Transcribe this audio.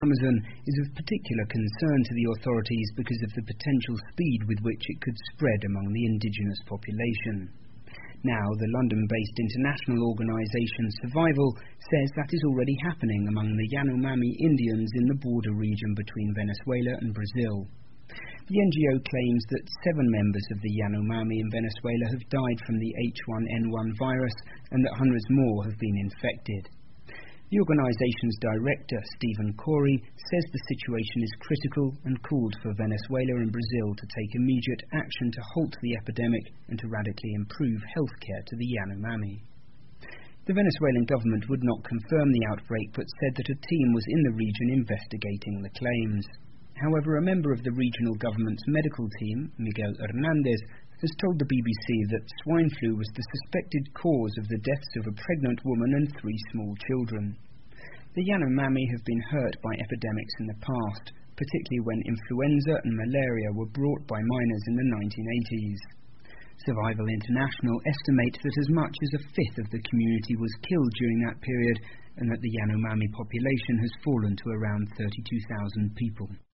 Amazon is of particular concern to the authorities because of the potential speed with which it could spread among the indigenous population. Now, the London-based international organisation Survival says that is already happening among the Yanomami Indians in the border region between Venezuela and Brazil. The NGO claims that 7 members of the Yanomami in Venezuela have died from the H1N1 virus and that hundreds more have been infected. The organisation's director, Stephen Corey, says the situation is critical and called for Venezuela and Brazil to take immediate action to halt the epidemic and to radically improve healthcare to the Yanomami. The Venezuelan government would not confirm the outbreak but said that a team was in the region investigating the claims. However, a member of the regional government's medical team, Miguel Hernandez, has told the BBC that swine flu was the suspected cause of the deaths of a pregnant woman and 3 small children. The Yanomami have been hurt by epidemics in the past, particularly when influenza and malaria were brought by miners in the 1980s. Survival International estimates that as much as a fifth of the community was killed during that period, and that the Yanomami population has fallen to around 32,000 people.